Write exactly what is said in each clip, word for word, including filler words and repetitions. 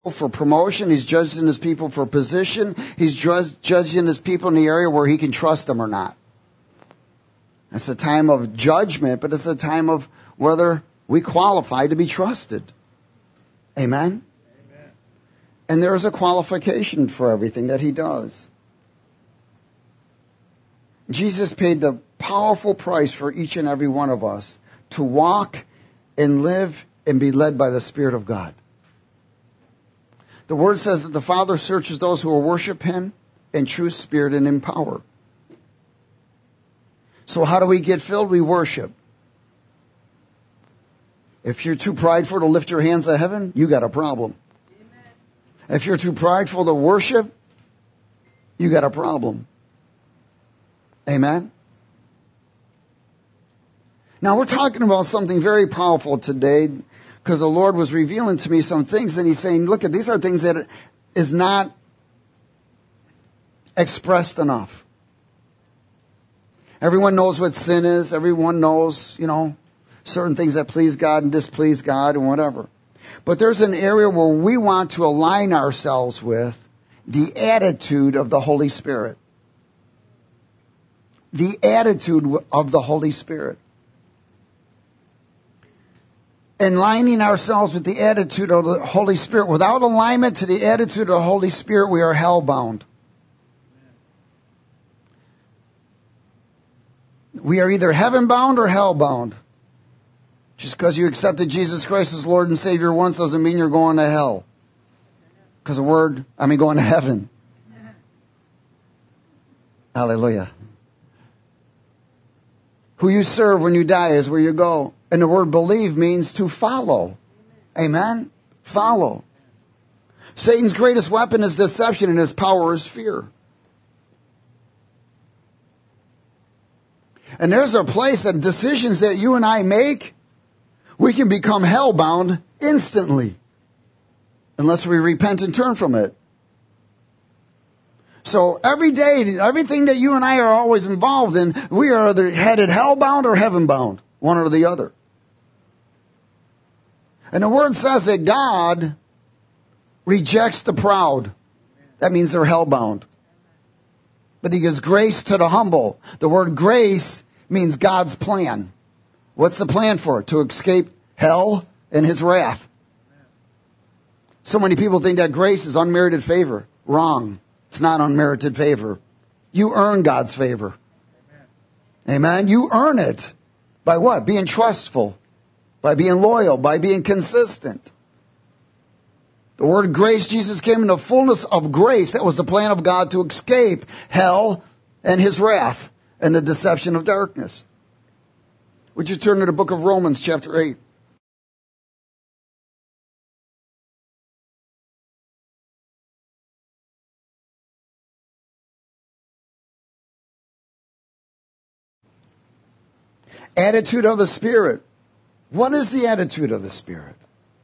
for promotion. He's judging his people for position. He's judging his people in the area where he can trust them or not. It's a time of judgment, but it's a time of whether we qualify to be trusted. Amen? Amen. And there is a qualification for everything that he does. Jesus paid the powerful price for each and every one of us to walk and live and be led by the Spirit of God. The Word says that the Father searches those who will worship him in true spirit and in power. So how do we get filled? We worship. If you're too prideful to lift your hands to heaven, you got a problem. Amen. If you're too prideful to worship, you got a problem. Amen? Now we're talking about something very powerful today because the Lord was revealing to me some things and he's saying, look, these are things that is not expressed enough. Everyone knows what sin is. Everyone knows, you know, certain things that please God and displease God and whatever. But there's an area where we want to align ourselves with the attitude of the Holy Spirit. The attitude of the Holy Spirit. And aligning ourselves with the attitude of the Holy Spirit. Without alignment to the attitude of the Holy Spirit, we are hell-bound. We are either heaven-bound or hell-bound. Just because you accepted Jesus Christ as Lord and Savior once doesn't mean you're going to hell. Because the word, I mean going to heaven. Hallelujah. Who you serve when you die is where you go. And the word believe means to follow. Amen? Follow. Satan's greatest weapon is deception and his power is fear. And there's a place that decisions that you and I make, we can become hell-bound instantly. Unless we repent and turn from it. So every day, everything that you and I are always involved in, we are either headed hell-bound or heaven-bound. One or the other. And the word says that God rejects the proud. That means they're hell-bound. But he gives grace to the humble. The word grace means God's plan. What's the plan for it? To escape hell and his wrath. So many people think that grace is unmerited favor. Wrong. It's not unmerited favor. You earn God's favor. Amen. You earn it. By what? Being trustful. By being loyal. By being consistent. The word grace, Jesus came in the fullness of grace. That was the plan of God to escape hell and his wrath and the deception of darkness. Would you turn to the book of Romans chapter eight? Attitude of the Spirit. What is the attitude of the Spirit?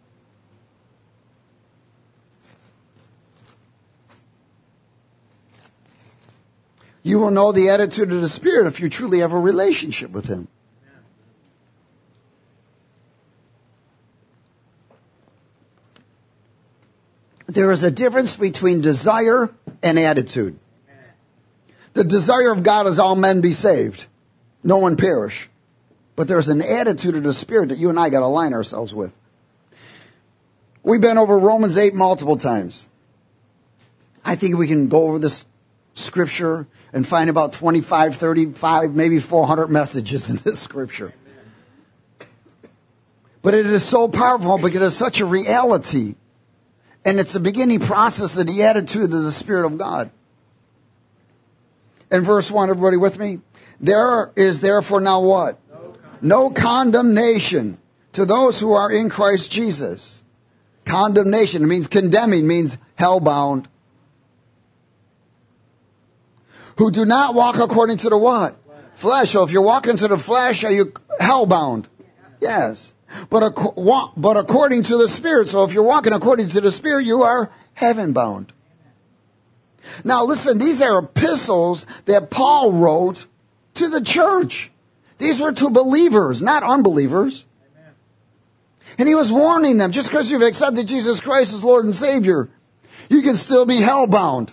You will know the attitude of the Spirit if you truly have a relationship with him. There is a difference between desire and attitude. The desire of God is all men be saved. No one perish. But there's an attitude of the Spirit that you and I got to align ourselves with. We've been over Romans eight multiple times. I think we can go over this scripture and find about twenty-five, thirty-five, maybe four hundred messages in this scripture. But it is so powerful because it is such a reality. And it's the beginning process of the attitude of the Spirit of God. In verse one, everybody with me? There is therefore now what? No condemnation to those who are in Christ Jesus. Condemnation, it means condemning, means hell-bound. Who do not walk according to the what? Flesh. So if you're walking to the flesh, are you hell-bound? Yes. But, but according to the Spirit. So if you're walking according to the Spirit, you are heaven-bound. Now listen, these are epistles that Paul wrote to the church. These were to believers, not unbelievers. Amen. And he was warning them, just because you've accepted Jesus Christ as Lord and Savior, you can still be hell-bound.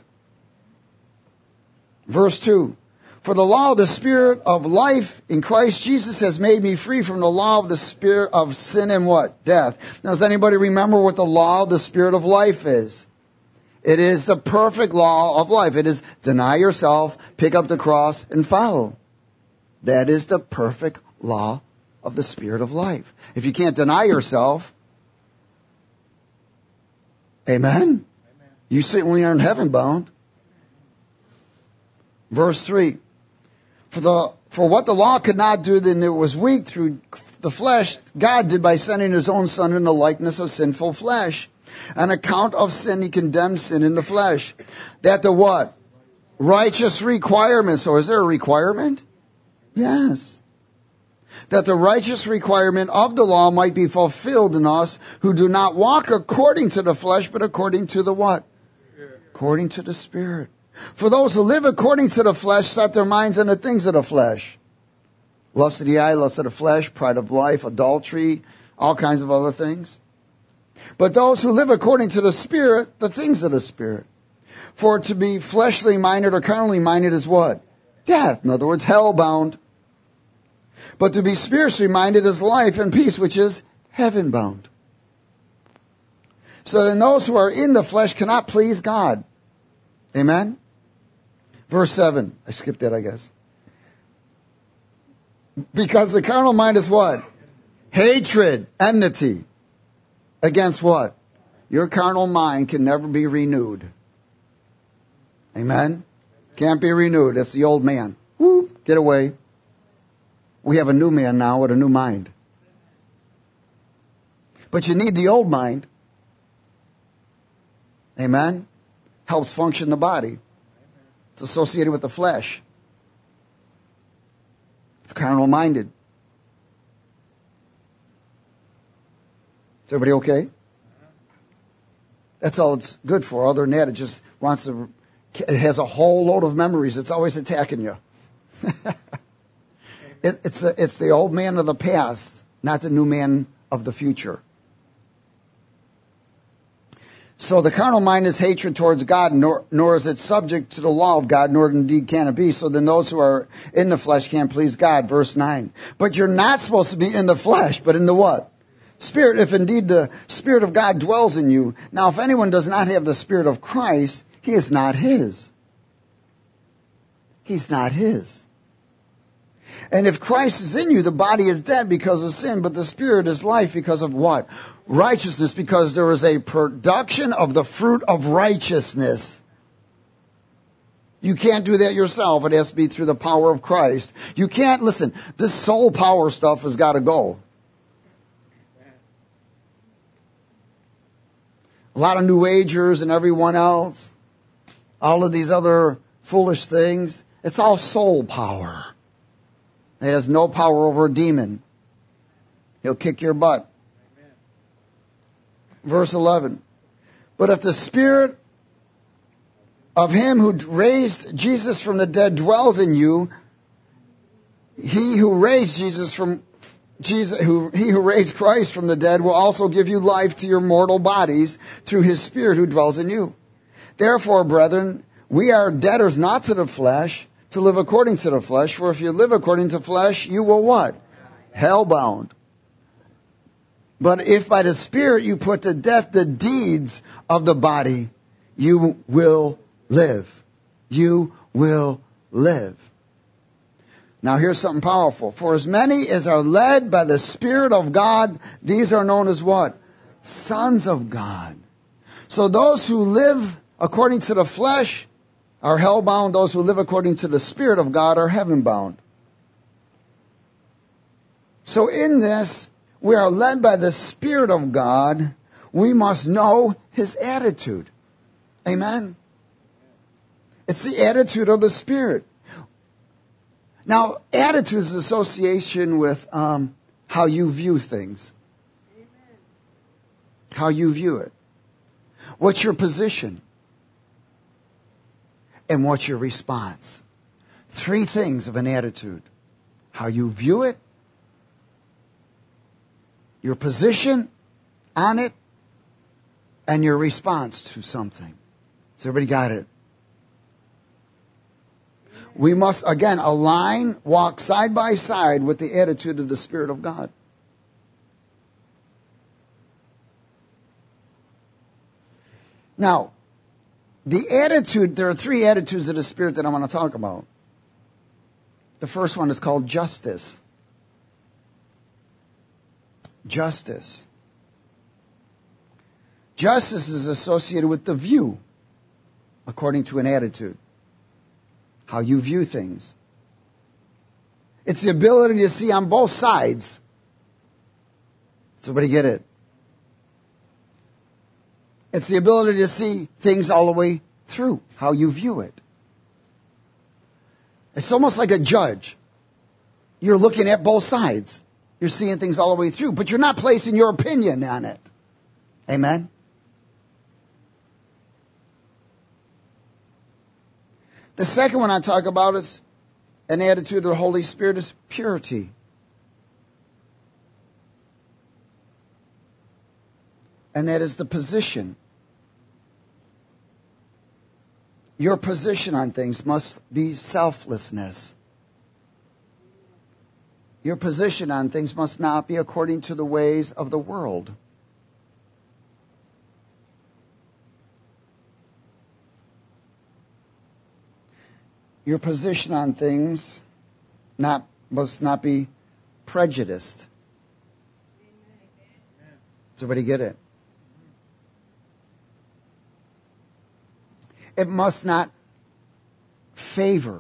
Verse two. For the law of the Spirit of life in Christ Jesus has made me free from the law of the Spirit of sin and what? Death. Now, does anybody remember what the law of the Spirit of life is? It is the perfect law of life. It is deny yourself, pick up the cross, and follow. That is the perfect law of the Spirit of life. If you can't deny yourself, amen? Amen. You certainly aren't heaven bound. Verse three. For the for what the law could not do, then it was weak through the flesh, God did by sending his own Son in the likeness of sinful flesh. On account of sin, he condemned sin in the flesh. That the what? Righteous requirement. So is there a requirement? Yes. That the righteous requirement of the law might be fulfilled in us who do not walk according to the flesh, but according to the what? According to the Spirit. For those who live according to the flesh set their minds on the things of the flesh. Lust of the eye, lust of the flesh, pride of life, adultery, all kinds of other things. But those who live according to the Spirit, the things of the Spirit. For to be fleshly minded or carnally minded is what? Death. In other words, hell-bound. But to be spiritually minded is life and peace, which is heaven-bound. So then those who are in the flesh cannot please God. Amen? Verse seven. I skipped that, I guess. Because the carnal mind is what? Hatred, enmity. Against what? Your carnal mind can never be renewed. Amen? Can't be renewed. It's the old man. Woo, get away. We have a new man now with a new mind. But you need the old mind. Amen? Helps function the body. It's associated with the flesh. It's carnal minded. Is everybody okay? That's all it's good for. Other than that, it just wants to, it has a whole load of memories. It's always attacking you. it, it's, a, it's the old man of the past, not the new man of the future. So the carnal mind is hatred towards God, nor, nor is it subject to the law of God, nor indeed can it be. So then those who are in the flesh can't please God. Verse nine. But you're not supposed to be in the flesh, but in the what? Spirit, if indeed the Spirit of God dwells in you. Now, if anyone does not have the Spirit of Christ, he is not his. He's not his. And if Christ is in you, the body is dead because of sin, but the Spirit is life because of what? Righteousness, because there is a production of the fruit of righteousness. You can't do that yourself. It has to be through the power of Christ. You can't, listen, this soul power stuff has got to go. A lot of New Agers and everyone else, all of these other foolish things, it's all soul power. It has no power over a demon. He'll kick your butt. Verse eleven. But if the Spirit of him who raised Jesus from the dead dwells in you, he who raised Jesus from Jesus, who he who raised Christ from the dead will also give you life to your mortal bodies through his Spirit who dwells in you. Therefore, brethren, we are debtors not to the flesh, to live according to the flesh. For if you live according to flesh, you will what? Hellbound. But if by the Spirit you put to death the deeds of the body, you will live. You will live. Now here's something powerful. For as many as are led by the Spirit of God, these are known as what? Sons of God. So those who live according to the flesh are hellbound. Those who live according to the Spirit of God are heaven-bound. So in this, we are led by the Spirit of God. We must know his attitude. Amen? It's the attitude of the Spirit. Now, attitude is association with um, how you view things. Amen. How you view it. What's your position? And what's your response? Three things of an attitude. How you view it, your position on it, and your response to something. Has everybody got it? We must, again, align, walk side by side with the attitude of the Spirit of God. Now, the attitude, there are three attitudes of the Spirit that I want to talk about. The first one is called justice. Justice. Justice is associated with the view, according to an attitude. How you view things. It's the ability to see on both sides. Does everybody get it? It's the ability to see things all the way through, how you view it. It's almost like a judge. You're looking at both sides. You're seeing things all the way through, but you're not placing your opinion on it. Amen? The second one I talk about is an attitude of the Holy Spirit is purity. And that is the position. Your position on things must be selflessness. Your position on things must not be according to the ways of the world. Your position on things not, must not be prejudiced. Does everybody get it? It must not favor.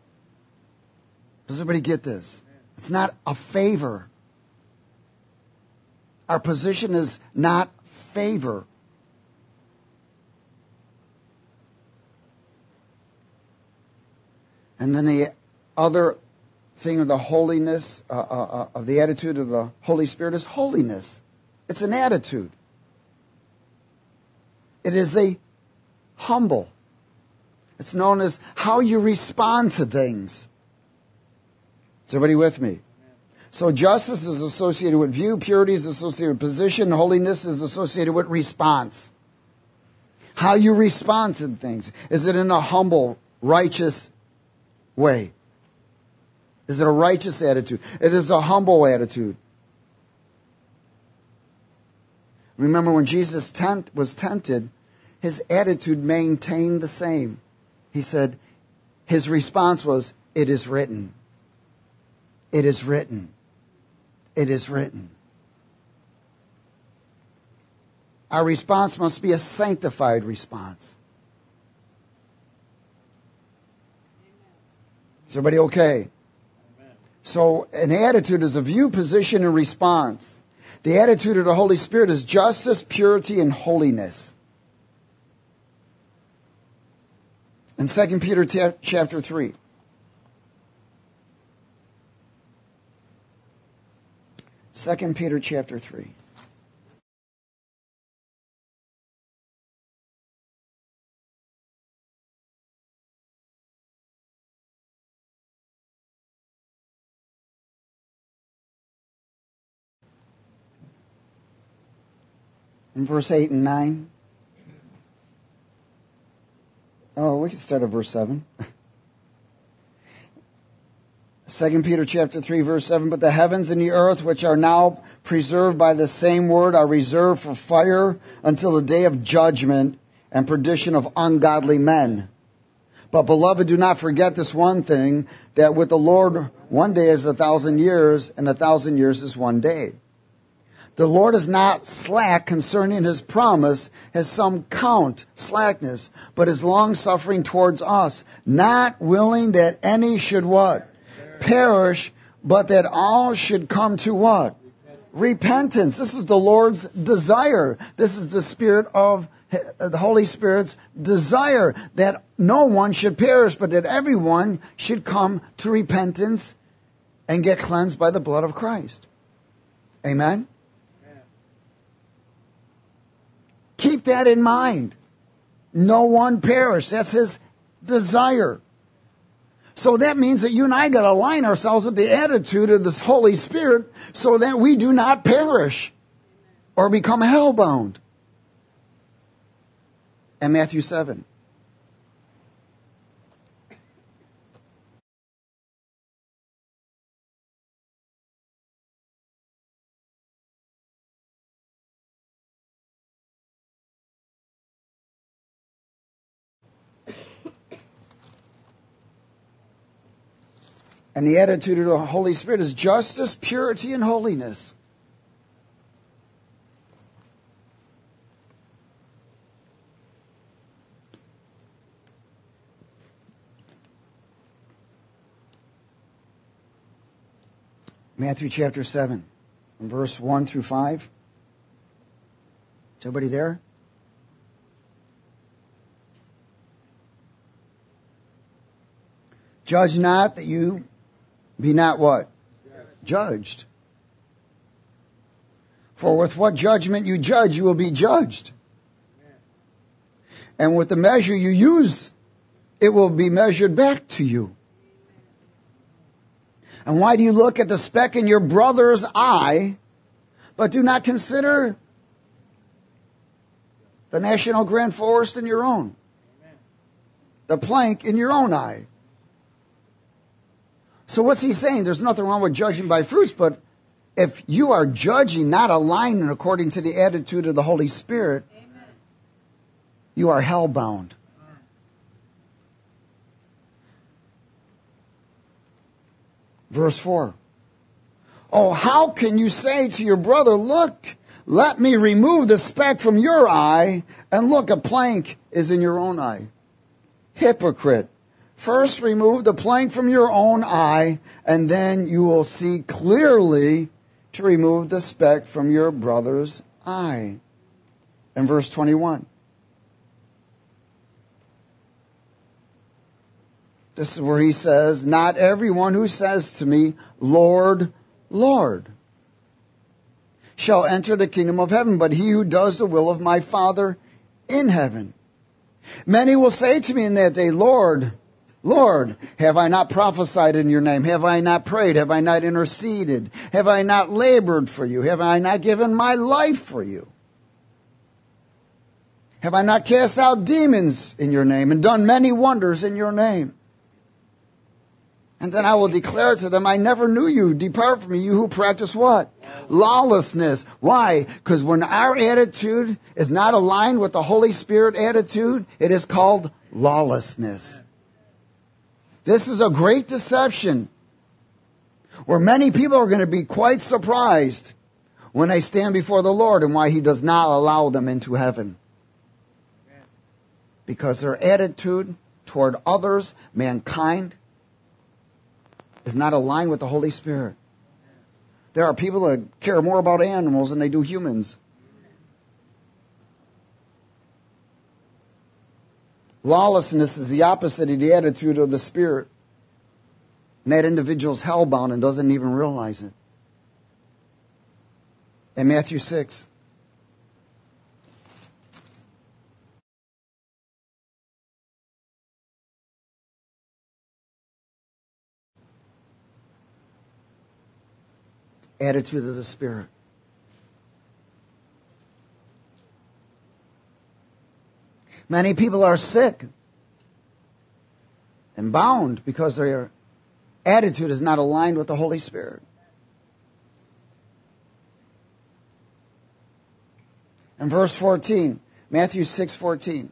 Does everybody get this? It's not a favor. Our position is not favor. And then the other thing of the holiness, uh, uh, of the attitude of the Holy Spirit is holiness. It's an attitude. It is a humble. It's known as how you respond to things. Is everybody with me? So justice is associated with view, purity is associated with position, holiness is associated with response. How you respond to things. Is it in a humble, righteous way? Is it a righteous attitude? It is a humble attitude. Remember when Jesus tempt, was tempted, his attitude maintained the same. He said, his response was, it is written. It is written. It is written. Our response must be a sanctified response. Is everybody okay? Amen. So an attitude is a view, position, and response. The attitude of the Holy Spirit is justice, purity, and holiness. In Second Peter t- chapter three. Second Peter chapter three. In verse eight and nine. Oh, we can start at verse seven. Second Peter chapter three, verse seven. But the heavens and the earth, which are now preserved by the same word, are reserved for fire until the day of judgment and perdition of ungodly men. But, beloved, do not forget this one thing, that with the Lord one day is a thousand years, and a thousand years is one day. The Lord is not slack concerning his promise, as some count slackness, but is long-suffering towards us, not willing that any should what? Perish, but that all should come to what? Repentance. This is the Lord's desire. This is the Spirit of the Holy Spirit's desire, that no one should perish, but that everyone should come to repentance and get cleansed by the blood of Christ. Amen? Keep that in mind. No one perish. That's his desire. So that means that you and I got to align ourselves with the attitude of this Holy Spirit so that we do not perish or become hellbound. And Matthew seven. And the attitude of the Holy Spirit is justice, purity, and holiness. Matthew chapter seven, verse one through five. Is everybody there? Judge not that you be not what? Judged. For with what judgment you judge, you will be judged. And with the measure you use, it will be measured back to you. And why do you look at the speck in your brother's eye, but do not consider the National Grand Forest in your own? The plank in your own eye. So what's he saying? There's nothing wrong with judging by fruits, but if you are judging, not aligning according to the attitude of the Holy Spirit, amen, you are hellbound. Verse four. Oh, how can you say to your brother, look, let me remove the speck from your eye, and look, a plank is in your own eye? Hypocrite. First remove the plank from your own eye, and then you will see clearly to remove the speck from your brother's eye. And verse twenty-one. This is where he says, not everyone who says to me, Lord, Lord, shall enter the kingdom of heaven, but he who does the will of my Father in heaven. Many will say to me in that day, Lord, Lord, have I not prophesied in your name? Have I not prayed? Have I not interceded? Have I not labored for you? Have I not given my life for you? Have I not cast out demons in your name and done many wonders in your name? And then I will declare to them, I never knew you. Depart from me, you who practice what? Lawlessness. Why? Because when our attitude is not aligned with the Holy Spirit attitude, it is called lawlessness. This is a great deception where many people are going to be quite surprised when they stand before the Lord and why he does not allow them into heaven. Because their attitude toward others, mankind, is not aligned with the Holy Spirit. There are people that care more about animals than they do humans. Lawlessness is the opposite of the attitude of the Spirit. And that individual's hellbound and doesn't even realize it. In Matthew six. Attitude of the Spirit. Many people are sick and bound because their attitude is not aligned with the Holy Spirit. And verse fourteen, Matthew six fourteen.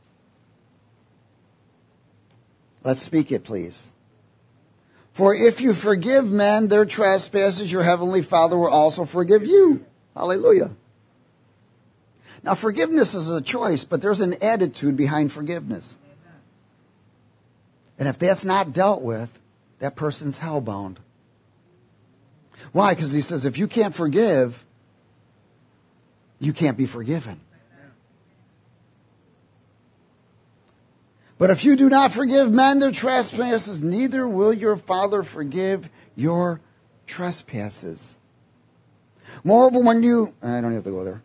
Let's speak it, please. For if you forgive men their trespasses, your heavenly Father will also forgive you. Hallelujah. Now, forgiveness is a choice, but there's an attitude behind forgiveness. And if that's not dealt with, that person's hellbound. Why? Because he says, if you can't forgive, you can't be forgiven. But if you do not forgive men their trespasses, neither will your Father forgive your trespasses. Moreover, when you... I don't have to go there.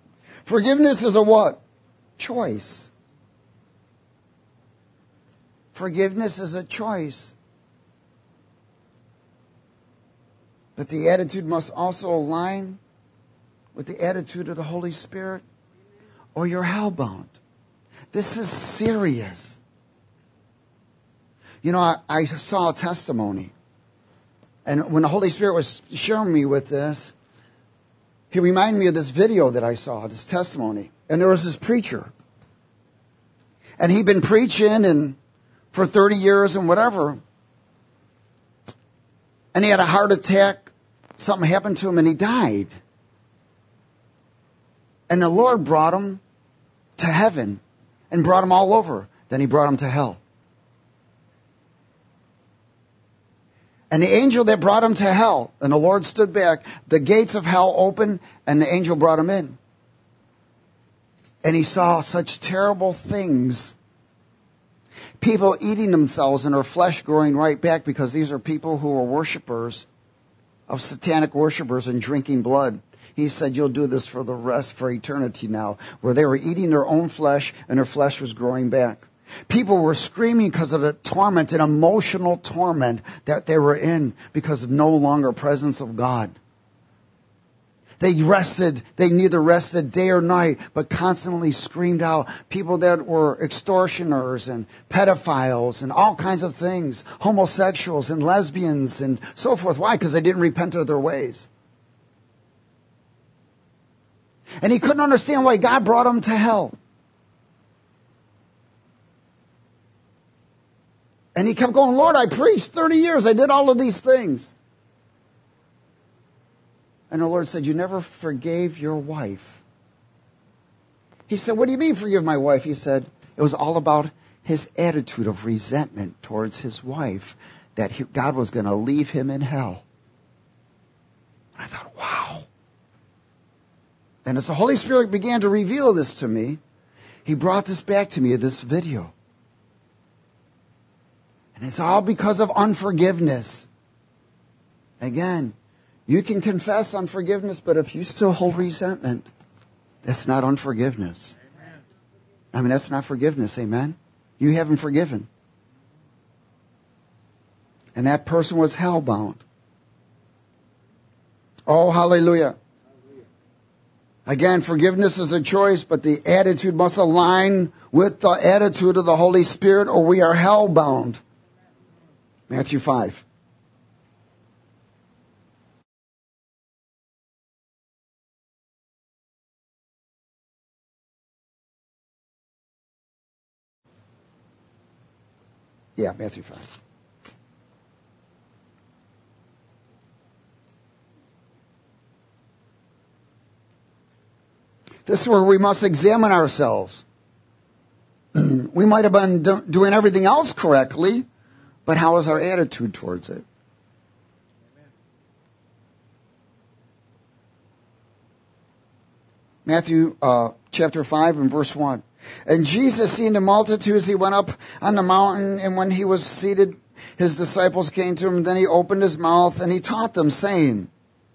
Forgiveness is a what? Choice. Forgiveness is a choice. But the attitude must also align with the attitude of the Holy Spirit, or you're hellbound. This is serious. You know, I, I saw a testimony. And when the Holy Spirit was sharing me with this, He reminded me of this video that I saw, this testimony. And there was this preacher. And he'd been preaching and for thirty years and whatever. And he had a heart attack. Something happened to him and he died. And the Lord brought him to heaven and brought him all over. Then He brought him to hell. And the angel that brought him to hell, and the Lord stood back, the gates of hell opened, and the angel brought him in. And he saw such terrible things. People eating themselves and their flesh growing right back, because these are people who are worshipers of satanic worshipers and drinking blood. He said, you'll do this for the rest, for eternity now, where they were eating their own flesh and their flesh was growing back. People were screaming because of the torment, an emotional torment that they were in because of no longer presence of God. They rested, they neither rested day or night, but constantly screamed out. People that were extortioners and pedophiles and all kinds of things, homosexuals and lesbians and so forth. Why? Because they didn't repent of their ways. And he couldn't understand why God brought them to hell. And he kept going, Lord, I preached thirty years. I did all of these things. And the Lord said, you never forgave your wife. He said, what do you mean forgive my wife? He said, it was all about his attitude of resentment towards his wife, that he, God was going to leave him in hell. And I thought, wow. And as the Holy Spirit began to reveal this to me, He brought this back to me, this video. And it's all because of unforgiveness. Again, you can confess unforgiveness, but if you still hold resentment, that's not unforgiveness. Amen. I mean, that's not forgiveness, amen? You haven't forgiven. And that person was hellbound. Oh, hallelujah. Again, forgiveness is a choice, but the attitude must align with the attitude of the Holy Spirit, or we are hellbound. Matthew five. Yeah, Matthew five. This is where we must examine ourselves. We might have been do- doing everything else correctly, but how is our attitude towards it? Matthew uh, chapter five and verse one. And Jesus, seeing the multitudes, he went up on the mountain, and when he was seated, his disciples came to him, and then he opened his mouth, and he taught them, saying,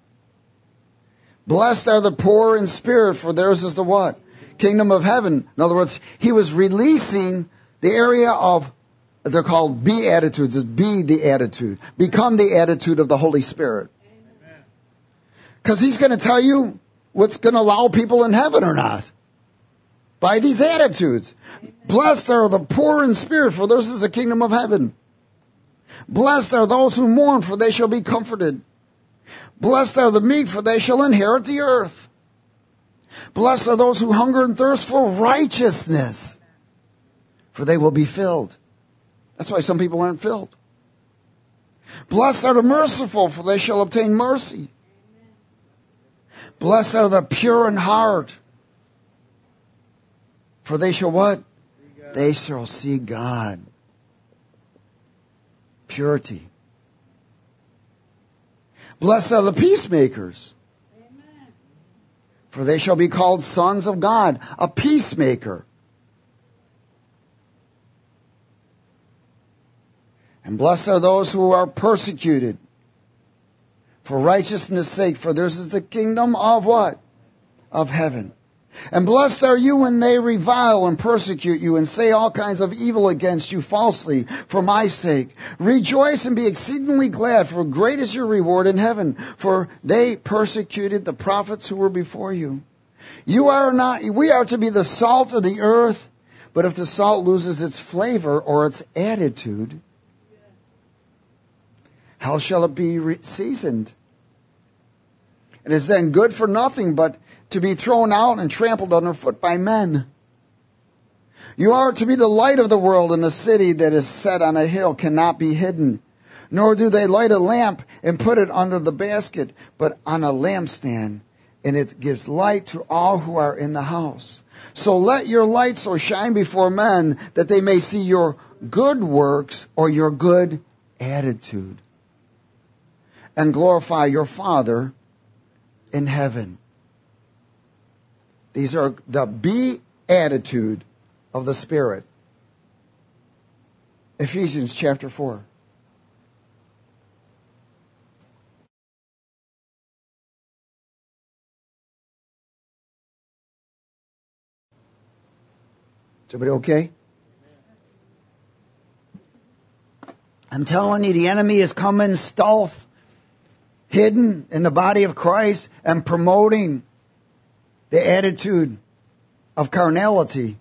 blessed are the poor in spirit, for theirs is the what? Kingdom of heaven. In other words, he was releasing the area of, they're called beatitudes. It's be the attitude. Become the attitude of the Holy Spirit. Because he's going to tell you what's going to allow people in heaven or not. By these attitudes. Amen. Blessed are the poor in spirit, for theirs is the kingdom of heaven. Blessed are those who mourn, for they shall be comforted. Blessed are the meek, for they shall inherit the earth. Blessed are those who hunger and thirst for righteousness, for they will be filled. That's why some people aren't filled. Blessed are the merciful, for they shall obtain mercy. Blessed are the pure in heart, for they shall what? They shall see God. Purity. Blessed are the peacemakers, amen, for they shall be called sons of God. A peacemaker. And blessed are those who are persecuted for righteousness' sake, for theirs is the kingdom of what? Of heaven. And blessed are you when they revile and persecute you and say all kinds of evil against you falsely for my sake. Rejoice and be exceedingly glad, for great is your reward in heaven, for they persecuted the prophets who were before you. You are not, we are to be the salt of the earth, but if the salt loses its flavor or its attitude, how shall it be re- seasoned? It is then good for nothing but to be thrown out and trampled underfoot by men. You are to be the light of the world, and a city that is set on a hill cannot be hidden. Nor do they light a lamp and put it under the basket, but on a lampstand, and it gives light to all who are in the house. So let your light so shine before men that they may see your good works or your good attitude, and glorify your Father in heaven. These are the beatitude of the Spirit. Ephesians chapter four. Is everybody okay? I'm telling you, the enemy is coming stealth, hidden in the body of Christ, and promoting the attitude of carnality.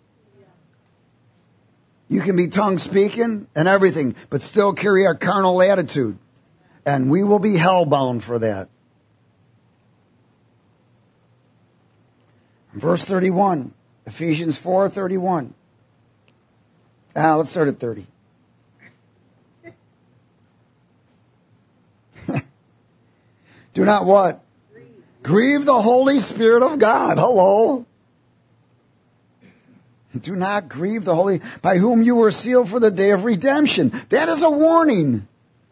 You can be tongue speaking and everything, but still carry a carnal attitude. And we will be hellbound for that. Verse thirty-one, Ephesians four thirty-one. Ah, let's start at thirty. Do not what? Grieve. Grieve the Holy Spirit of God. Hello. Do not grieve the Holy, by whom you were sealed for the day of redemption. That is a warning. Amen.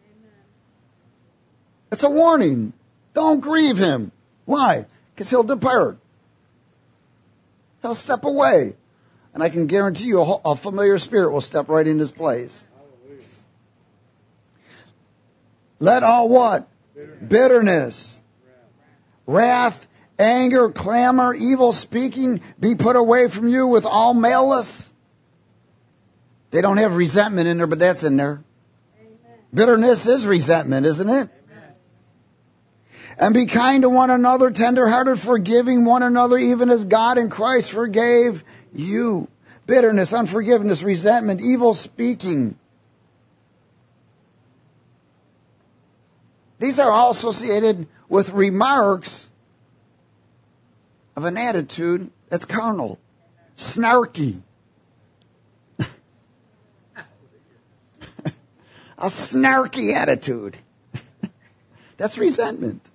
It's a warning. Don't grieve him. Why? Because he'll depart. He'll step away. And I can guarantee you a, a familiar spirit will step right in his place. Hallelujah. Let all what? Bitterness. Bitterness, wrath, anger, clamor, evil speaking be put away from you with all malice. They don't have resentment in there, but that's in there. Amen. Bitterness is resentment, isn't it? Amen. And be kind to one another, tenderhearted, forgiving one another, even as God in Christ forgave you. Bitterness, unforgiveness, resentment, evil speaking. These are all associated with remarks of an attitude that's carnal, snarky. A snarky attitude. That's resentment.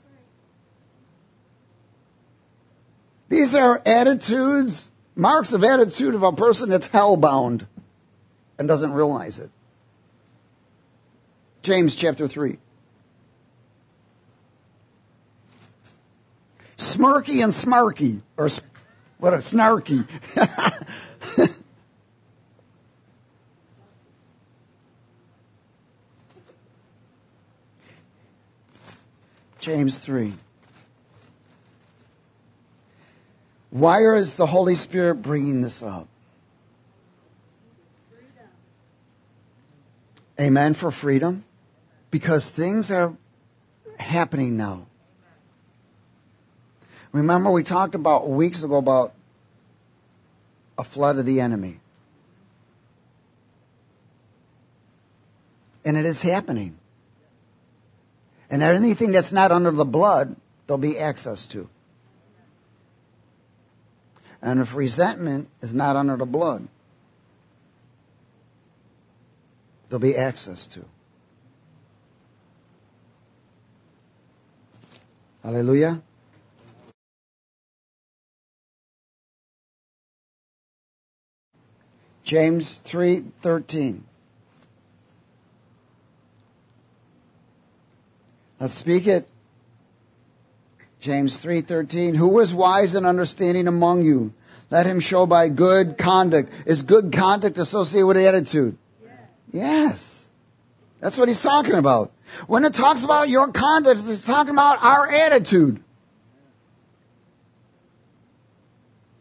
These are attitudes, marks of attitude of a person that's hellbound and doesn't realize it. James chapter three. Smirky and smarky, or what a snarky. James three. Why is the Holy Spirit bringing this up? Freedom. Amen, for freedom. Because things are happening now. Remember we talked about weeks ago about a flood of the enemy. And it is happening. And anything that's not under the blood, there'll be access to. And if resentment is not under the blood, there'll be access to. Hallelujah. James three thirteen. Let's speak it. James three thirteen. Who is wise and understanding among you? Let him show by good conduct. Is good conduct associated with attitude? Yes. Yes. That's what he's talking about. When it talks about your conduct, it's talking about our attitude.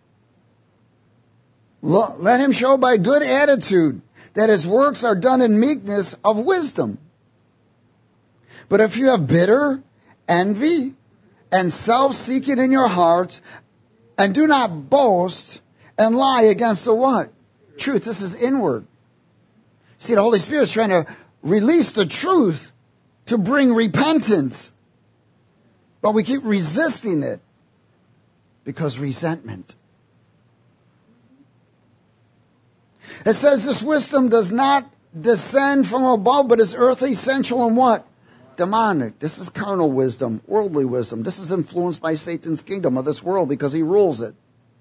Let him show by good attitude that his works are done in meekness of wisdom. But if you have bitter envy and self-seeking in your hearts, and do not boast and lie against the what? Truth. This is inward. See, the Holy Spirit is trying to release the truth to bring repentance. But we keep resisting it because resentment. It says this wisdom does not descend from above, but is earthly, sensual, and what? Demonic. This is carnal wisdom, worldly wisdom. This is influenced by Satan's kingdom of this world because he rules it.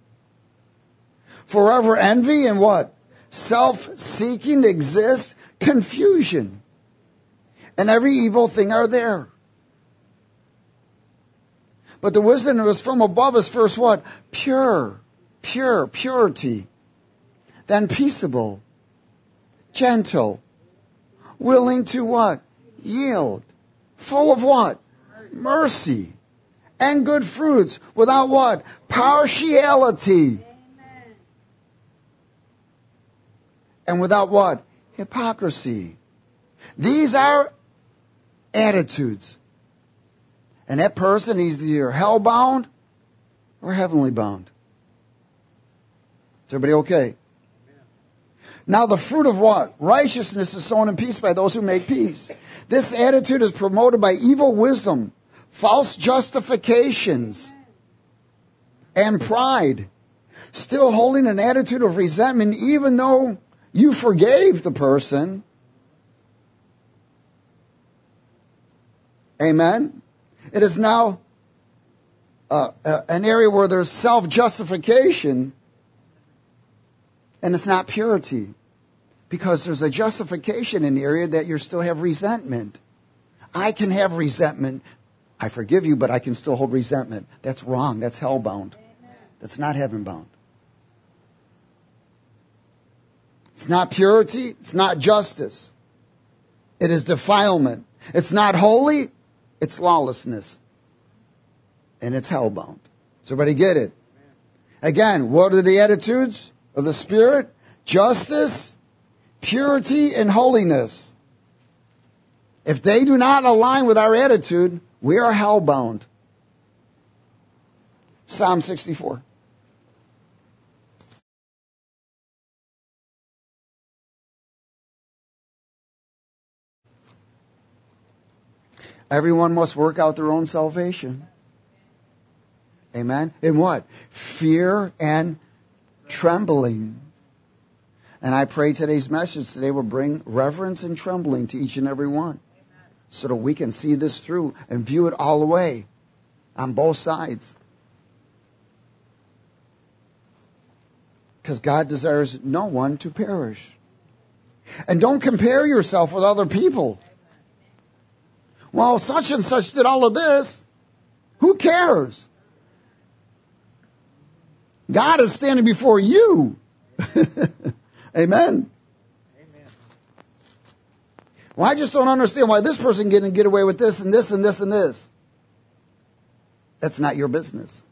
Forever envy and what? Self-seeking exists, confusion. And every evil thing are there. But the wisdom that was from above is first what? Pure. Pure. Purity. Then peaceable, gentle, willing to what? Yield. Full of what? Mercy. And good fruits. Without what? Partiality. Amen. And without what? Hypocrisy. These are attitudes. And that person is either hell-bound or heavenly bound. Is everybody okay? Now the fruit of what? Righteousness is sown in peace by those who make peace. This attitude is promoted by evil wisdom, false justifications, and pride. Still holding an attitude of resentment even though you forgave the person. Amen? It is now uh, uh, an area where there's self-justification. And it's not purity. Because there's a justification in the area that you still have resentment. I can have resentment. I forgive you, but I can still hold resentment. That's wrong. That's hell-bound. That's not heaven-bound. It's not purity. It's not justice. It is defilement. It's not holy. It's lawlessness. And it's hell-bound. Does everybody get it? Again, what are the attitudes of the Spirit? Justice, purity, and holiness. If they do not align with our attitude, we are hell-bound. Psalm sixty-four. Everyone must work out their own salvation. Amen? In what? Fear and trembling. And I pray today's message today will bring reverence and trembling to each and every one. So that we can see this through and view it all the way on both sides. Because God desires no one to perish. And don't compare yourself with other people. Well, such and such did all of this. Who cares? God is standing before you. Amen. Amen. Well, I just don't understand why this person can get away with this and this and this and this. That's not your business.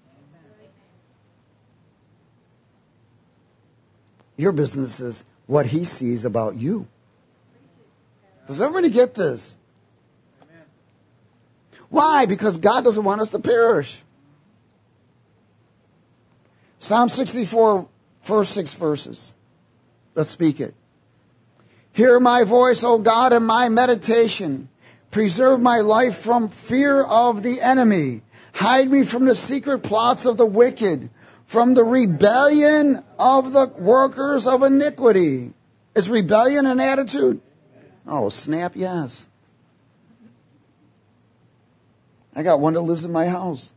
Your business is what he sees about you. Does everybody get this? Why? Because God doesn't want us to perish. Psalm sixty-four, first six verses. Let's speak it. Hear my voice, O God, and my meditation. Preserve my life from fear of the enemy. Hide me from the secret plots of the wicked, from the rebellion of the workers of iniquity. Is rebellion an attitude? Oh, snap, yes. I got one that lives in my house.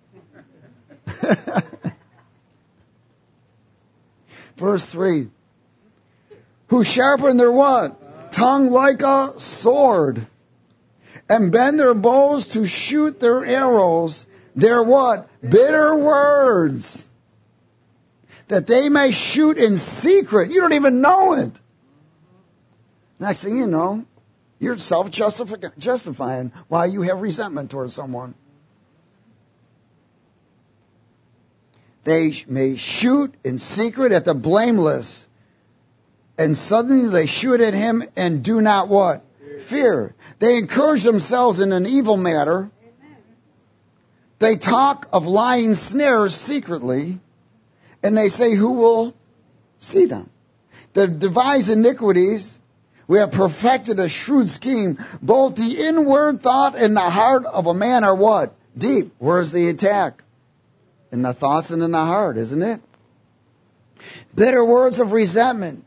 Verse three. Who sharpen their what? Tongue like a sword. And bend their bows to shoot their arrows. Their what? Bitter words. That they may shoot in secret. You don't even know it. Next thing you know, you're self-justifying why you have resentment towards someone. They may shoot in secret at the blameless, and suddenly they shoot at him and do not what? Fear. Fear. They encourage themselves in an evil matter. They talk of lying snares secretly, and they say, who will see them? They devise iniquities. We have perfected a shrewd scheme. Both the inward thought and the heart of a man are what? Deep. Where's the attack? In the thoughts and in the heart, isn't it? Bitter words of resentment.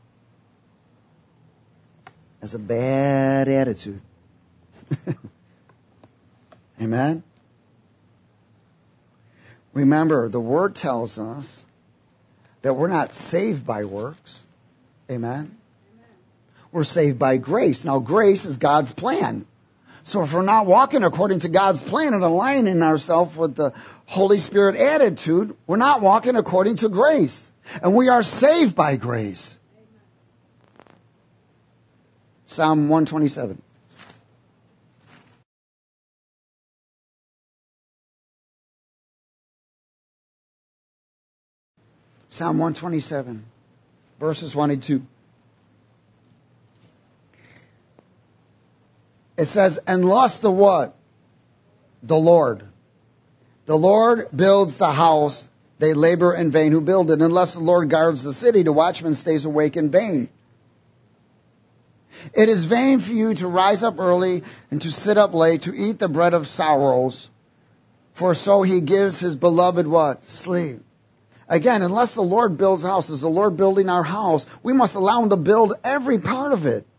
That's a bad attitude. Amen? Remember, the Word tells us that we're not saved by works. Amen? We're saved by grace. Now, grace is God's plan. So if we're not walking according to God's plan and aligning ourselves with the Holy Spirit attitude, we're not walking according to grace. And we are saved by grace. Psalm one twenty-seven. Psalm one twenty-seven, verses one and two. It says, and lost the what? The Lord. The Lord builds the house, they labor in vain who build it. Unless the Lord guards the city, the watchman stays awake in vain. It is vain for you to rise up early and to sit up late, to eat the bread of sorrows, for so he gives his beloved what? Sleep. Again, unless the Lord builds a house, is the Lord building our house, we must allow him to build every part of it.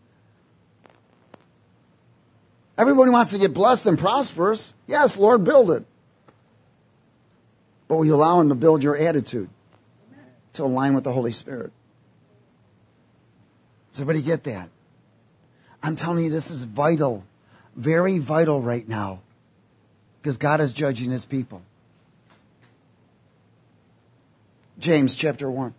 Everybody wants to get blessed and prosperous. Yes, Lord, build it. But will you allow him to build your attitude to align with the Holy Spirit? Does everybody get that? I'm telling you, this is vital. Very vital right now. Because God is judging his people. James chapter one.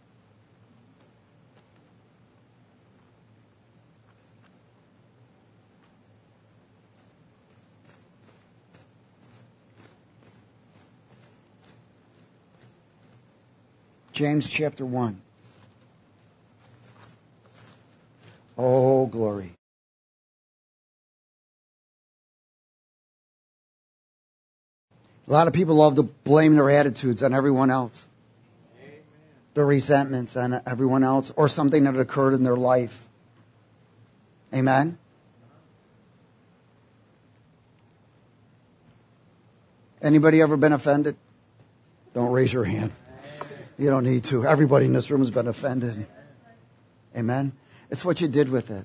James chapter one. Oh, glory. A lot of people love to blame their attitudes on everyone else. Amen. Their resentments on everyone else or something that occurred in their life. Amen? Anybody ever been offended? Don't raise your hand. You don't need to. Everybody in this room has been offended. Amen? It's what you did with it.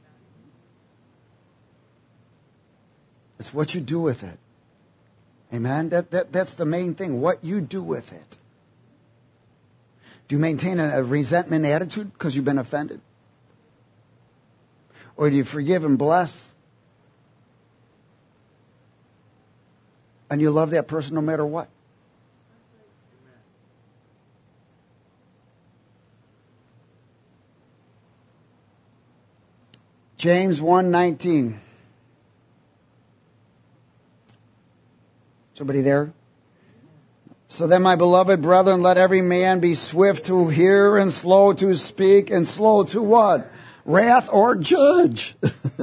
It's what you do with it. Amen? That, that, that's the main thing. What you do with it. Do you maintain a, a resentment attitude because you've been offended? Or do you forgive and bless? And you love that person no matter what? James one nineteen. Somebody there? So then, my beloved brethren, let every man be swift to hear and slow to speak and slow to what? Wrath or judge.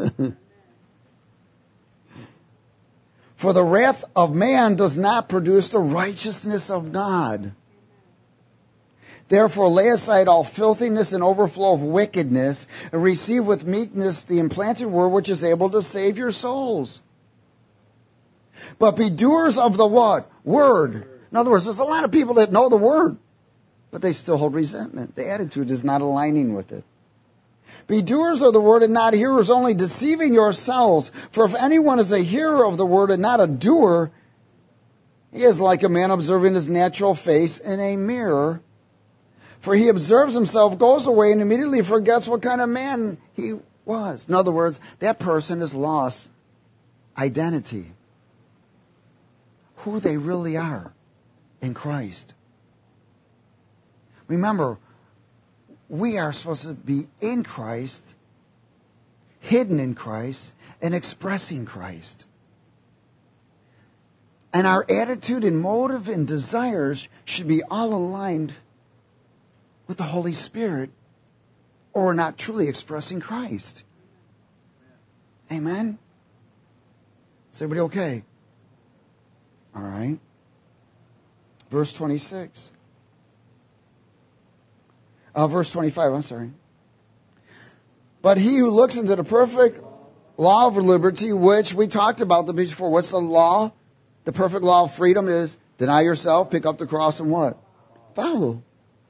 For the wrath of man does not produce the righteousness of God. Therefore, lay aside all filthiness and overflow of wickedness, and receive with meekness the implanted word which is able to save your souls. But be doers of the what? Word. In other words, there's a lot of people that know the word, but they still hold resentment. The attitude is not aligning with it. Be doers of the word and not hearers only, deceiving yourselves. For if anyone is a hearer of the word and not a doer, he is like a man observing his natural face in a mirror. For he observes himself, goes away, and immediately forgets what kind of man he was. In other words, that person has lost identity. Who they really are in Christ. Remember, we are supposed to be in Christ, hidden in Christ, and expressing Christ. And our attitude and motive and desires should be all aligned with the Holy Spirit, or we're not truly expressing Christ. Amen? Is everybody okay? All right. Verse twenty-six. Uh, verse twenty-five, I'm sorry. But he who looks into the perfect law of liberty, which we talked about the before. What's the law? The perfect law of freedom is deny yourself, pick up the cross, and what? Follow.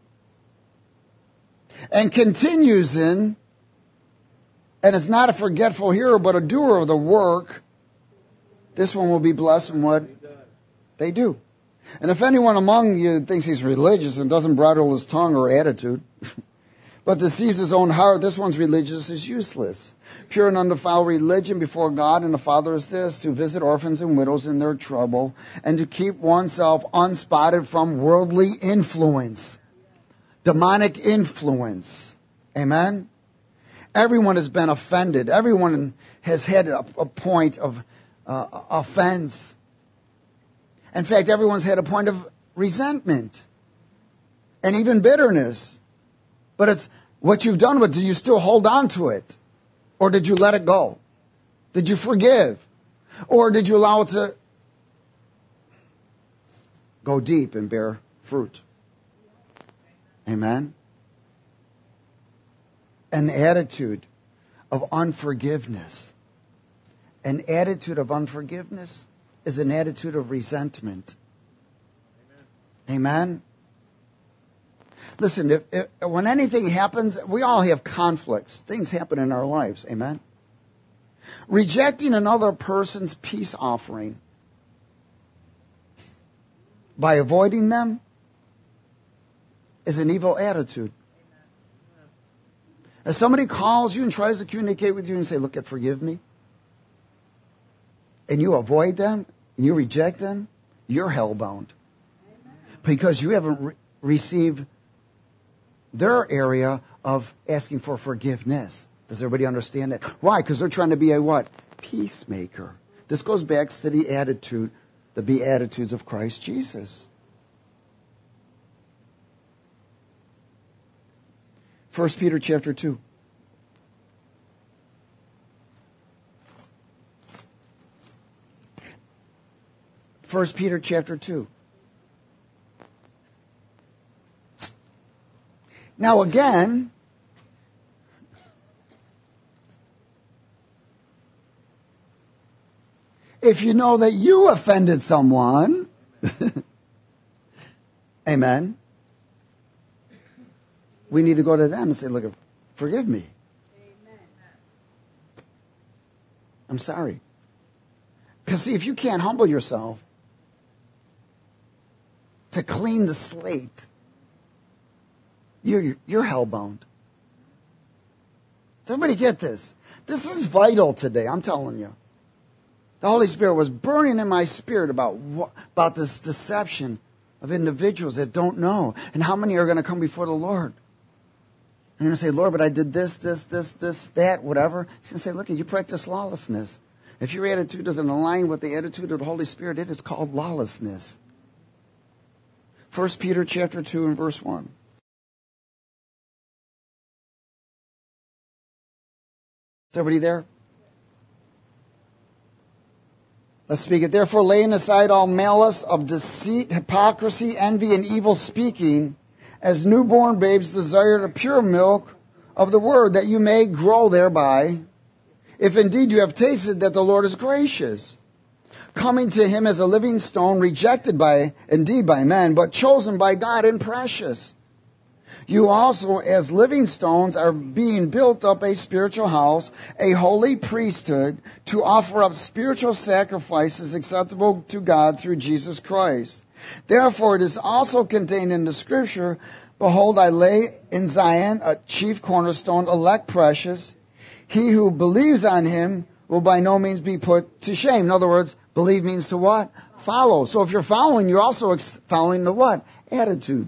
And continues in, and is not a forgetful hearer, but a doer of the work. This one will be blessed in what they do. And if anyone among you thinks he's religious and doesn't bridle his tongue or attitude, but deceives his own heart, this one's religious is useless. Pure and undefiled religion before God and the Father is this, to visit orphans and widows in their trouble, and to keep oneself unspotted from worldly influence, demonic influence. Amen? Everyone has been offended. Everyone has had a, a point of uh, offense. In fact, everyone's had a point of resentment and even bitterness. But it's what you've done with it. Do you still hold on to it? Or did you let it go? Did you forgive? Or did you allow it to go deep and bear fruit? Amen? An attitude of unforgiveness. An attitude of unforgiveness is an attitude of resentment. Amen? Amen? Listen, if, if, when anything happens, we all have conflicts. Things happen in our lives. Amen? Rejecting another person's peace offering by avoiding them is an evil attitude. If somebody calls you and tries to communicate with you and say, look, forgive me, and you avoid them, and you reject them, you're hellbound. Because you haven't re- received their area of asking for forgiveness. Does everybody understand that? Why? Because they're trying to be a what? Peacemaker. This goes back to the attitude, the Beatitudes of Christ Jesus. First Peter chapter two. First Peter chapter two. Now again, if you know that you offended someone, amen, we need to go to them and say, look, forgive me. Amen. I'm sorry. Because see, if you can't humble yourself to clean the slate, You're, you're hellbound. Does everybody get this? This is vital today, I'm telling you. The Holy Spirit was burning in my spirit about what, about this deception of individuals that don't know. And how many are going to come before the Lord? They're going to say, Lord, but I did this, this, this, this, that, whatever. He's going to say, look, you practice lawlessness. If your attitude doesn't align with the attitude of the Holy Spirit, it is called lawlessness. First Peter chapter two and verse one. Is everybody there? Let's speak it. Therefore, laying aside all malice of deceit, hypocrisy, envy, and evil speaking, as newborn babes desire the pure milk of the word, that you may grow thereby, if indeed you have tasted that the Lord is gracious, coming to him as a living stone, rejected by, indeed by men, but chosen by God and precious. You also, as living stones, are being built up a spiritual house, a holy priesthood, to offer up spiritual sacrifices acceptable to God through Jesus Christ. Therefore, it is also contained in the Scripture, behold, I lay in Zion a chief cornerstone, elect precious. He who believes on him will by no means be put to shame. In other words, believe means to what? Follow. So if you're following, you're also ex- following the what? Attitude.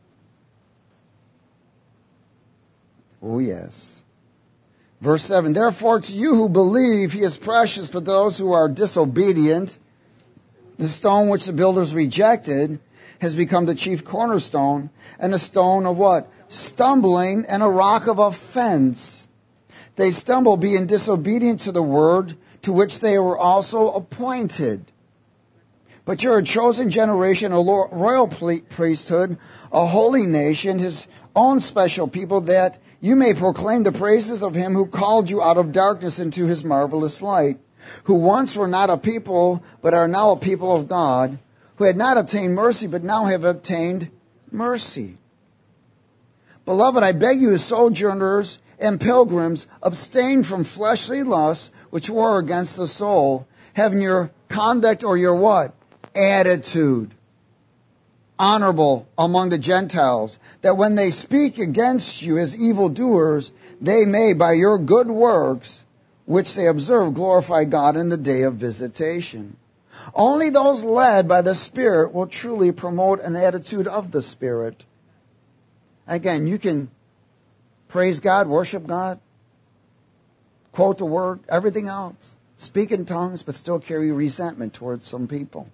Oh, yes. Verse seven, therefore to you who believe he is precious, but those who are disobedient, The stone which the builders rejected has become the chief cornerstone, and a stone of what? Stumbling, and a rock of offense. They stumble, being disobedient to the word to which they were also appointed. But you're a chosen generation, a royal priesthood, a holy nation, his own special people, that you may proclaim the praises of him who called you out of darkness into his marvelous light, who once were not a people, but are now a people of God, who had not obtained mercy, but now have obtained mercy. Beloved, I beg you, as sojourners and pilgrims, abstain from fleshly lusts which war against the soul, having your conduct or your what? Attitude honorable among the Gentiles, that when they speak against you as evildoers, they may, by your good works, which they observe, glorify God in the day of visitation. Only those led by the Spirit will truly promote an attitude of the Spirit. Again, you can praise God, worship God, quote the word, everything else, speak in tongues, but still carry resentment towards some people.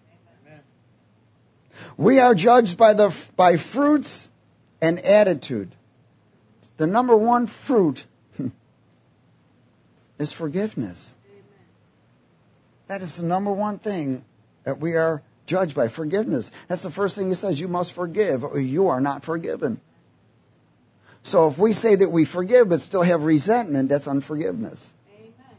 We are judged by the by fruits and attitude. The number one fruit is forgiveness. That is the number one thing that we are judged by, forgiveness. That's the first thing he says, you must forgive or you are not forgiven. So if we say that we forgive but still have resentment, that's unforgiveness. Amen.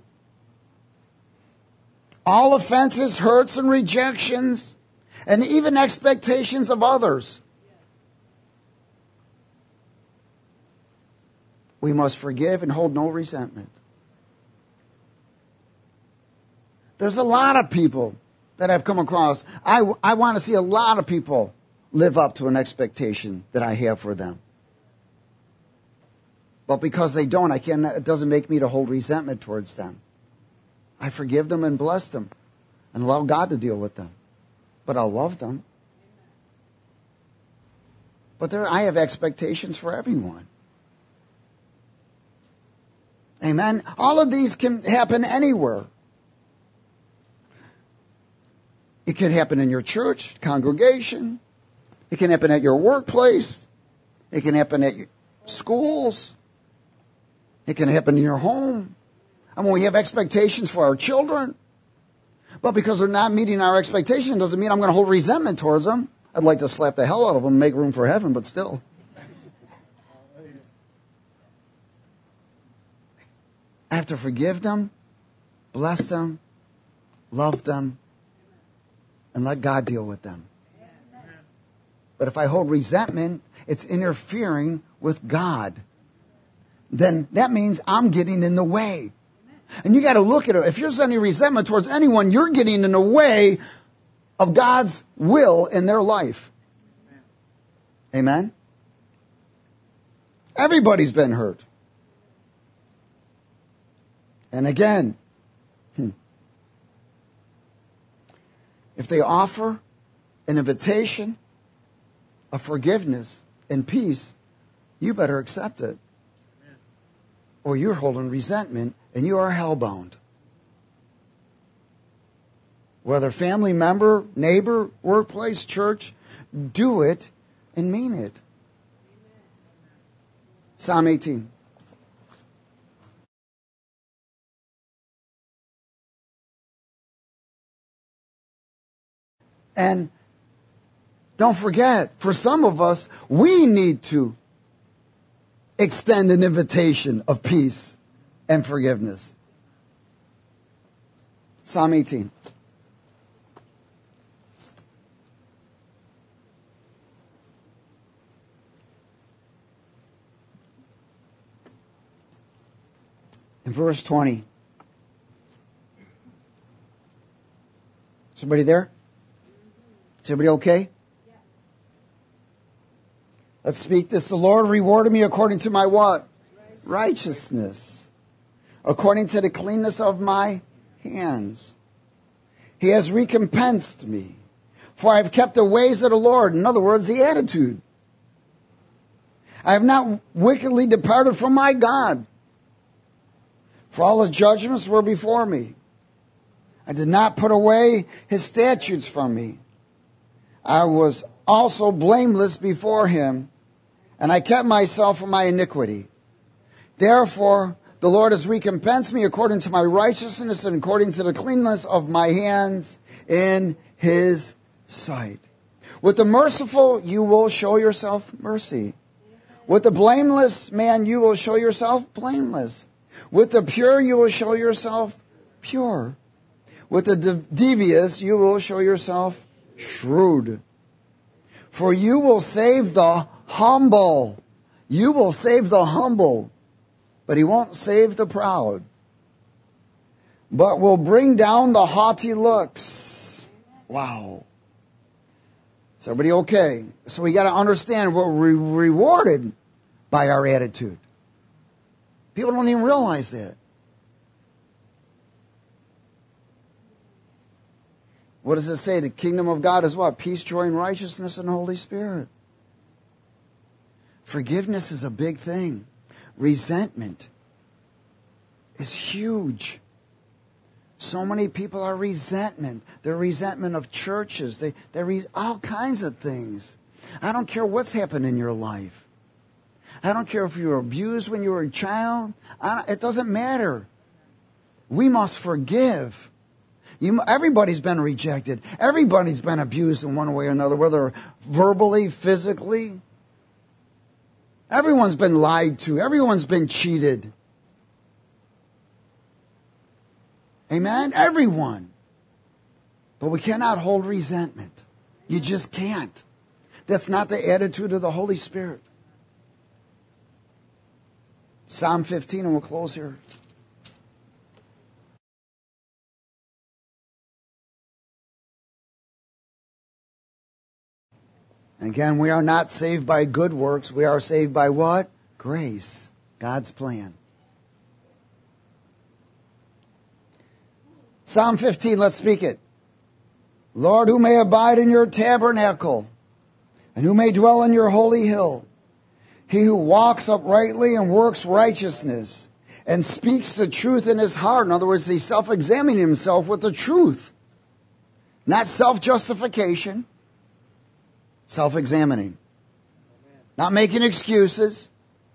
All offenses, hurts, and rejections, and even expectations of others, we must forgive and hold no resentment. There's a lot of people that I've come across. I, I want to see a lot of people live up to an expectation that I have for them. But because they don't, I can't, it doesn't make me to hold resentment towards them. I forgive them and bless them and allow God to deal with them. But I'll love them. But there, I have expectations for everyone. Amen. All of these can happen anywhere. It can happen in your church, congregation. It can happen at your workplace. It can happen at your schools. It can happen in your home. I mean, we have expectations for our children. But because they're not meeting our expectation doesn't mean I'm going to hold resentment towards them. I'd like to slap the hell out of them and make room for heaven, but still. I have to forgive them, bless them, love them, and let God deal with them. But if I hold resentment, it's interfering with God. Then that means I'm getting in the way. And you got to look at it. If there's any resentment towards anyone, you're getting in the way of God's will in their life. Amen? Everybody's been hurt. And again, hmm, if they offer an invitation of forgiveness and peace, you better accept it. Or you're holding resentment and you are hellbound. Whether family member, neighbor, workplace, church, do it and mean it. Psalm eighteen. And don't forget, for some of us, we need to extend an invitation of peace and forgiveness. Psalm eighteen. In verse twenty. Is everybody there? Is everybody okay? Let's speak this. The Lord rewarded me according to my what? Righteousness. According to the cleanness of my hands. He has recompensed me. For I have kept the ways of the Lord. In other words, the attitude. I have not wickedly departed from my God. For all his judgments were before me. I did not put away his statutes from me. I was also blameless before him, and I kept myself from my iniquity. Therefore, the Lord has recompensed me according to my righteousness and according to the cleanness of my hands in his sight. With the merciful, you will show yourself mercy. With the blameless man, you will show yourself blameless. With the pure, you will show yourself pure. With the de- devious, you will show yourself shrewd. For you will save the humble. You will save the humble. But he won't save the proud. But will bring down the haughty looks. Wow. Is everybody okay? So we got to understand we're re- rewarded by our attitude. People don't even realize that. What does it say? The kingdom of God is what? Peace, joy, and righteousness and the Holy Spirit. Forgiveness is a big thing. Resentment is huge. So many people are resentment. They're resentment of churches. They, they're re- all kinds of things. I don't care what's happened in your life. I don't care if you were abused when you were a child. I don't, it doesn't matter. We must forgive. You, everybody's been rejected. Everybody's been abused in one way or another, whether verbally, physically. Everyone's been lied to. Everyone's been cheated. Amen? Everyone. But we cannot hold resentment. You just can't. That's not the attitude of the Holy Spirit. Psalm fifteen, and we'll close here. Again, we are not saved by good works. We are saved by what? Grace. God's plan. Psalm fifteen, let's speak it. Lord, who may abide in your tabernacle, and who may dwell in your holy hill? He who walks uprightly and works righteousness, and speaks the truth in his heart. In other words, he's self-examining himself with the truth. Not self-justification. Self-examining. Not making excuses.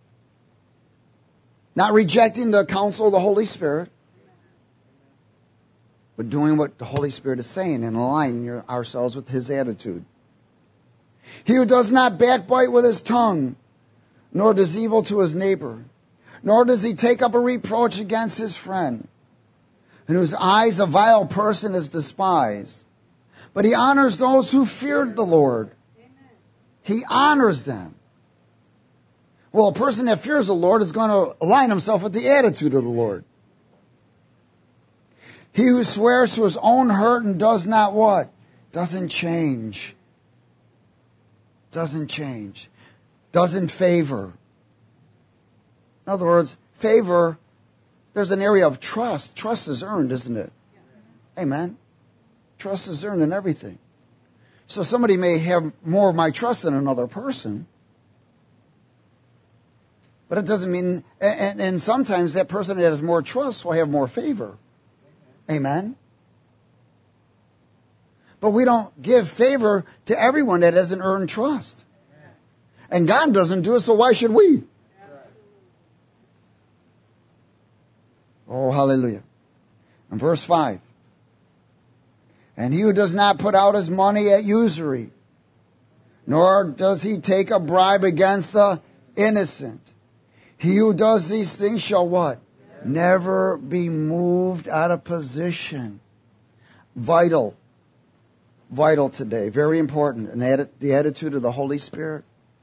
Not rejecting the counsel of the Holy Spirit. But doing what the Holy Spirit is saying and aligning your, ourselves with his attitude. He who does not backbite with his tongue, nor does evil to his neighbor, nor does he take up a reproach against his friend, in whose eyes a vile person is despised. But he honors those who fear the Lord. He honors them. Well, a person that fears the Lord is going to align himself with the attitude of the Lord. He who swears to his own hurt and does not what? Doesn't change. Doesn't change. Doesn't favor. In other words, favor, there's an area of trust. Trust is earned, isn't it? Amen. Trust is earned in everything. So somebody may have more of my trust than another person. But it doesn't mean, and, and sometimes that person that has more trust will have more favor. Amen. But we don't give favor to everyone that hasn't earned trust. And God doesn't do it, so why should we? Oh, hallelujah. And verse five. And he who does not put out his money at usury, nor does he take a bribe against the innocent. He who does these things shall what? Never be moved out of position. Vital. Vital today. Very important. And the attitude of the Holy Spirit.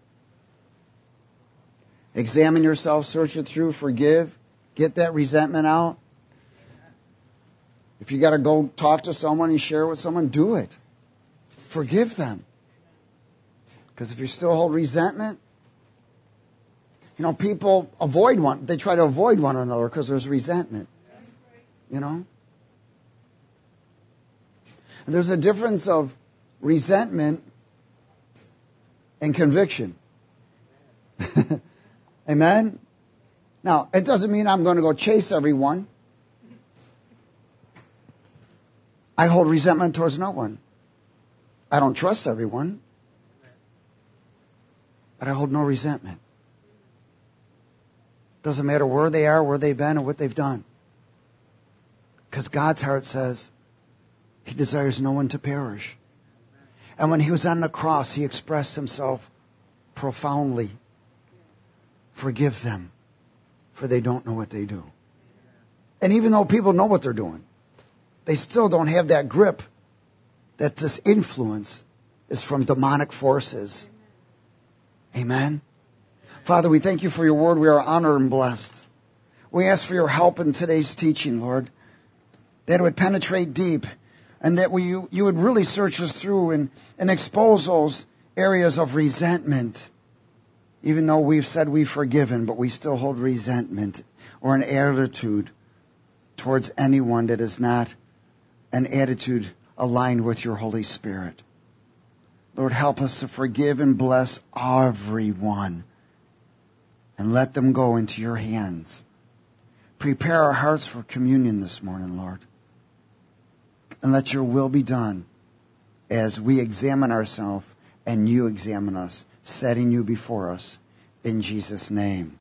Examine yourself, search it through, forgive. Get that resentment out. If you got to go talk to someone and share with someone, do it. Forgive them. Because if you still hold resentment, you know, people avoid one. They try to avoid one another because there's resentment. You know? And there's a difference of resentment and conviction. Amen? Now, it doesn't mean I'm going to go chase everyone. I hold resentment towards no one. I don't trust everyone. But I hold no resentment. Doesn't matter where they are, where they've been, or what they've done. Because God's heart says He desires no one to perish. And when He was on the cross, He expressed Himself profoundly. Forgive them, for they don't know what they do. And even though people know what they're doing, they still don't have that grip that this influence is from demonic forces. Amen. Father, we thank You for Your word. We are honored and blessed. We ask for Your help in today's teaching, Lord, that it would penetrate deep and that we, you, you would really search us through and, and expose those areas of resentment. Even though we've said we've forgiven, but we still hold resentment or an attitude towards anyone that is not an attitude aligned with Your Holy Spirit. Lord, help us to forgive and bless everyone and let them go into Your hands. Prepare our hearts for communion this morning, Lord. And let Your will be done as we examine ourselves and You examine us, setting You before us in Jesus' name.